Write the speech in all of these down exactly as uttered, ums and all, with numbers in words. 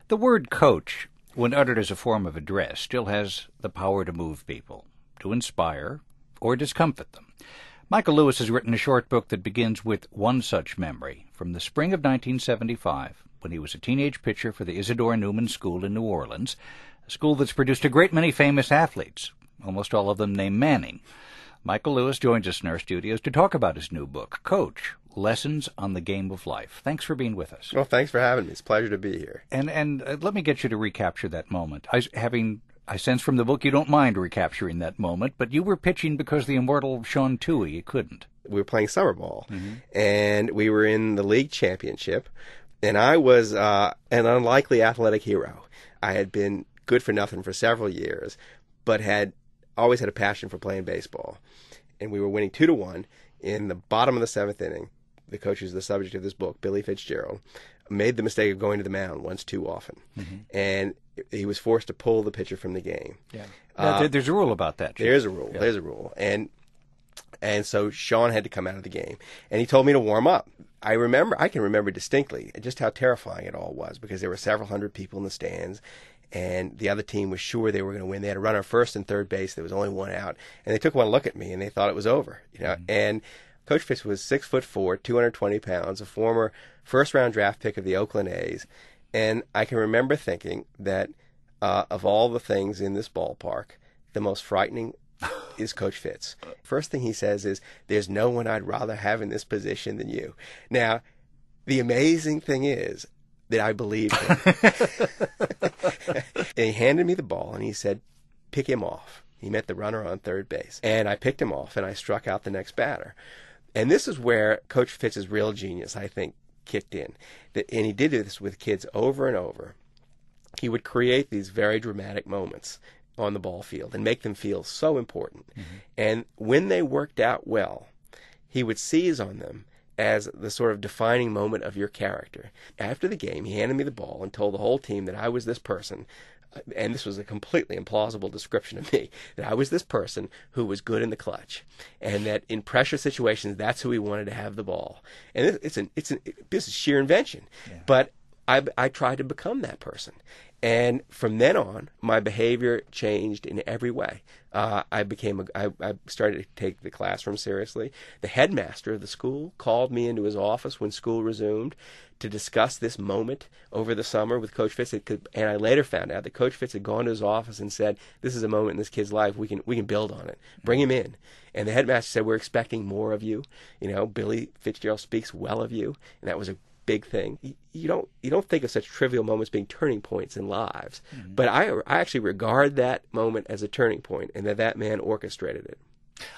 The word coach, when uttered as a form of address, still has the power to move people, to inspire, or discomfit them. Michael Lewis has written a short book that begins with one such memory from the spring of nineteen seventy-five, when he was a teenage pitcher for the Isidore Newman School in New Orleans, a school that's produced a great many famous athletes, almost all of them named Manning. Michael Lewis joins us in our studios to talk about his new book, Coach, Lessons on the Game of Life. Thanks for being with us. Well, thanks for having me. It's a pleasure to be here. And and uh, let me get you to recapture that moment. I, having, I sense from the book you don't mind recapturing that moment, but you were pitching because the immortal Sean Tuohy couldn't. We were playing summer ball, mm-hmm. and we were in the league championship, and I was uh, an unlikely athletic hero. I had been good for nothing for several years, but had always had a passion for playing baseball. And we were winning two to one in the bottom of the seventh inning. The coach who's the subject of this book, Billy Fitzgerald, made the mistake of going to the mound once too often. Mm-hmm. And he was forced to pull the pitcher from the game. Yeah. Uh, there, there's a rule about that. There's a rule. Yeah. There's a rule. And and so Sean had to come out of the game. And he told me to warm up. I remember, I can remember distinctly just how terrifying it all was, because there were several hundred people in the stands. And the other team was sure they were going to win. They had a runner first and third base. There was only one out. And they took one look at me, and they thought it was over. You know. Mm-hmm. And Coach Fitz was six foot four, two hundred twenty pounds, a former first-round draft pick of the Oakland A's. And I can remember thinking that uh, of all the things in this ballpark, the most frightening is Coach Fitz. First thing he says is, "There's no one I'd rather have in this position than you." Now, the amazing thing is that I believed him. And he handed me the ball, and he said, "Pick him off." He meant the runner on third base. And I picked him off, and I struck out the next batter. And this is where Coach Fitz's real genius, I think, kicked in. And he did this with kids over and over. He would create these very dramatic moments on the ball field and make them feel so important. Mm-hmm. And when they worked out well, he would seize on them as the sort of defining moment of your character. After the game, he handed me the ball and told the whole team that I was this person, and this was a completely implausible description of me, that I was this person who was good in the clutch, and that in pressure situations, that's who he wanted to have the ball. And it's an, it's an, this is sheer invention, yeah. But I, I tried to become that person. And from then on, my behavior changed in every way. Uh, I became a, I, I started to take the classroom seriously. The headmaster of the school called me into his office when school resumed to discuss this moment over the summer with Coach Fitz. And I later found out that Coach Fitz had gone to his office and said, "This is a moment in this kid's life. We can we can build on it. Bring him in." And the headmaster said, "We're expecting more of you. You know, Billy Fitzgerald speaks well of you." And that was a big thing. You don't you don't think of such trivial moments being turning points in lives, mm-hmm. but I I actually regard that moment as a turning point, and that that man orchestrated it.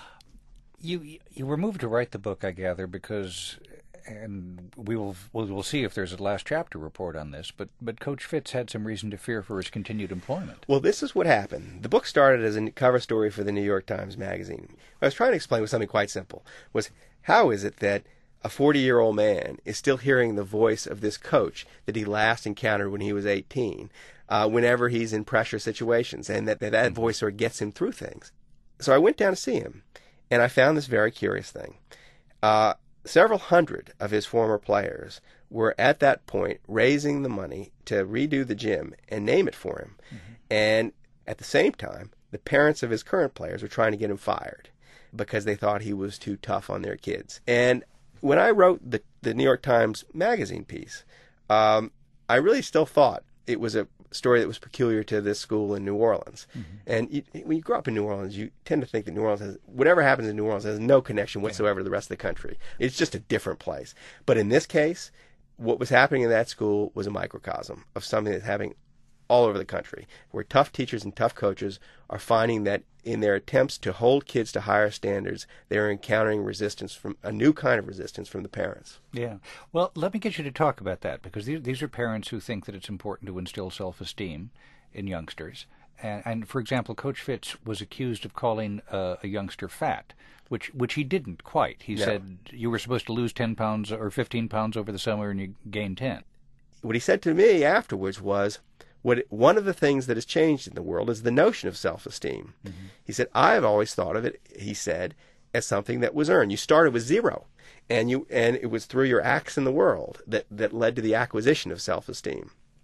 You you were moved to write the book, I gather, because, and we will we'll, we'll see if there's a last chapter report on this, but but Coach Fitz had some reason to fear for his continued employment. Well, this is what happened. The book started as a cover story for the New York Times Magazine. What I was trying to explain was something quite simple. Was how is it that a forty-year-old man is still hearing the voice of this coach that he last encountered when he was eighteen, uh, whenever he's in pressure situations, and that, that that voice sort of gets him through things. So I went down to see him, and I found this very curious thing. Uh, several hundred of his former players were at that point raising the money to redo the gym and name it for him. Mm-hmm. And at the same time, the parents of his current players were trying to get him fired because they thought he was too tough on their kids. And when I wrote the, the New York Times Magazine piece, um, I really still thought it was a story that was peculiar to this school in New Orleans. Mm-hmm. And you, when you grow up in New Orleans, you tend to think that New Orleans has, whatever happens in New Orleans has no connection whatsoever yeah. to the rest of the country. It's just a different place. But in this case, what was happening in that school was a microcosm of something that's happening all over the country, where tough teachers and tough coaches are finding that in their attempts to hold kids to higher standards, they're encountering resistance from a new kind of resistance from the parents. Yeah. Well, let me get you to talk about that, because these, these are parents who think that it's important to instill self-esteem in youngsters. And, and for example, Coach Fitz was accused of calling uh, a youngster fat, which which he didn't quite. He no. said you were supposed to lose ten pounds or fifteen pounds over the summer, and you gained ten. What he said to me afterwards was, What one of the things that has changed in the world is the notion of self-esteem. Mm-hmm. He said, I've always thought of it, he said, as something that was earned. You started with zero, and you and it was through your acts in the world that, that led to the acquisition of self-esteem.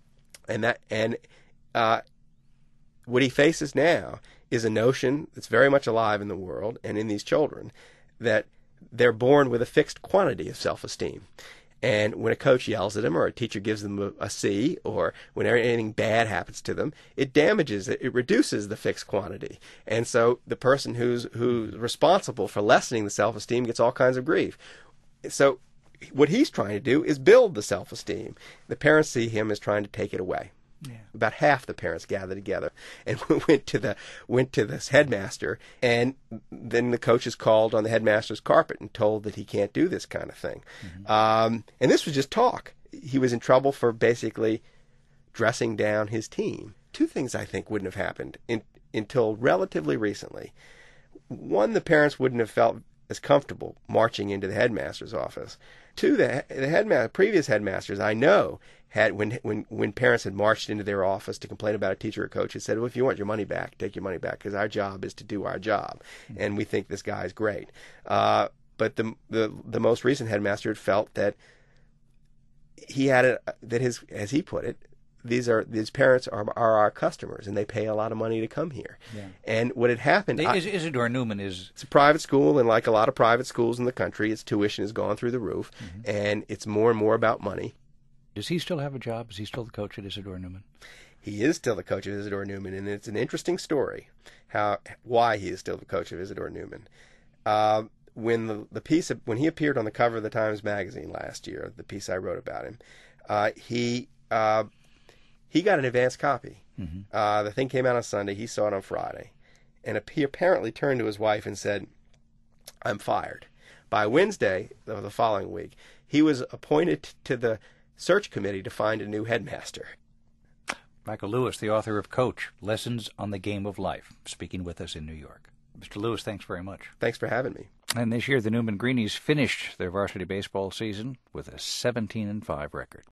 And that and uh, what he faces now is a notion that's very much alive in the world and in these children, that they're born with a fixed quantity of self-esteem. And when a coach yells at them or a teacher gives them a, a C, or when anything bad happens to them, it damages it. It reduces the fixed quantity. And so the person who's who's responsible for lessening the self-esteem gets all kinds of grief. So what he's trying to do is build the self-esteem. The parents see him as trying to take it away. Yeah. About half the parents gathered together and went to the went to this headmaster, and then the coaches called on the headmaster's carpet and told that he can't do this kind of thing. Mm-hmm. Um, and this was just talk. He was in trouble for basically dressing down his team. Two things I think wouldn't have happened in, until relatively recently. One, the parents wouldn't have felt as comfortable marching into the headmaster's office. Two, the, the headmaster, previous headmasters I know had, when when when parents had marched into their office to complain about a teacher or coach, had said, "Well, if you want your money back, take your money back, because our job is to do our job, mm-hmm. and we think this guy's great." Uh, but the the the most recent headmaster had felt that he had a, that his, as he put it, these are these parents are are our customers, and they pay a lot of money to come here. Yeah. And what had happened, the, I, Isidore Newman is it's a private school, and like a lot of private schools in the country, its tuition has gone through the roof, mm-hmm. and it's more and more about money. Does he still have a job? Is he still the coach at Isidore Newman? He is still the coach of Isidore Newman, and it's an interesting story how why he is still the coach of Isidore Newman. Uh, when the the piece of, when he appeared on the cover of the Times Magazine last year, the piece I wrote about him, uh, he uh, he got an advance copy. Mm-hmm. Uh, the thing came out on Sunday. He saw it on Friday, and he apparently turned to his wife and said, "I'm fired." By Wednesday of the following week, he was appointed to the search committee to find a new headmaster. Michael Lewis, the author of Coach, Lessons on the Game of Life, speaking with us in New York. Mister Lewis, thanks very much. Thanks for having me. And this year, the Newman Greenies finished their varsity baseball season with a seventeen and five record.